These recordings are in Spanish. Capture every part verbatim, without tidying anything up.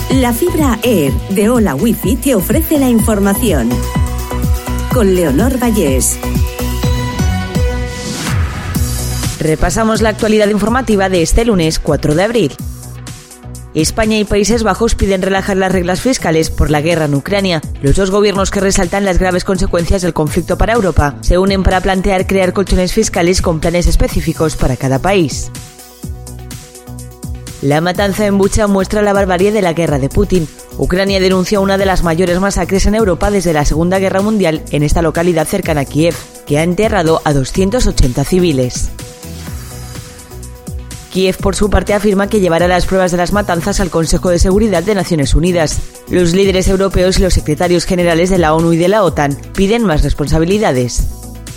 La fibra Air de Hola Wifi te ofrece la información. Con Leonor Vallés. Repasamos la actualidad informativa de este lunes cuatro de abril. España y Países Bajos piden relajar las reglas fiscales por la guerra en Ucrania. Los dos gobiernos, que resaltan las graves consecuencias del conflicto para Europa, se unen para plantear crear colchones fiscales con planes específicos para cada país. La matanza en Bucha muestra la barbarie de la guerra de Putin. Ucrania denuncia una de las mayores masacres en Europa desde la Segunda Guerra Mundial en esta localidad cercana a Kiev, que ha enterrado a doscientos ochenta civiles. Kiev, por su parte, afirma que llevará las pruebas de las matanzas al Consejo de Seguridad de Naciones Unidas. Los líderes europeos y los secretarios generales de la ONU y de la OTAN piden más responsabilidades.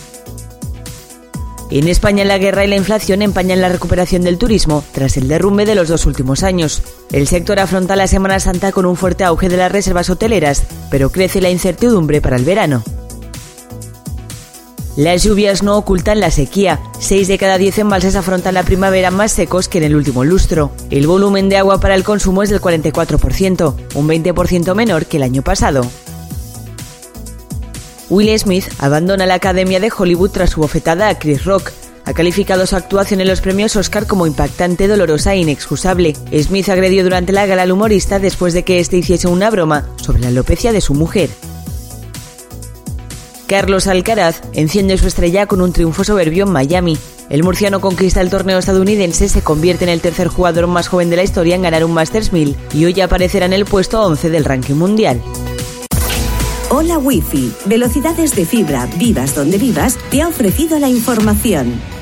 En España, la guerra y la inflación empañan la recuperación del turismo tras el derrumbe de los dos últimos años. El sector afronta la Semana Santa con un fuerte auge de las reservas hoteleras, pero crece la incertidumbre para el verano. Las lluvias no ocultan la sequía. Seis de cada diez embalses afrontan la primavera más secos que en el último lustro. El volumen de agua para el consumo es del cuarenta y cuatro por ciento, un veinte por ciento menor que el año pasado. Will Smith abandona la Academia de Hollywood tras su bofetada a Chris Rock. Ha calificado su actuación en los premios Oscar como impactante, dolorosa e inexcusable. Smith agredió durante la gala al humorista después de que éste hiciese una broma sobre la alopecia de su mujer. Carlos Alcaraz enciende su estrella con un triunfo soberbio en Miami. El murciano conquista el torneo estadounidense, se convierte en el tercer jugador más joven de la historia en ganar un Masters mil y hoy aparecerá en el puesto once del ranking mundial. Hola Wifi, velocidades de fibra, vivas donde vivas, te ha ofrecido la información.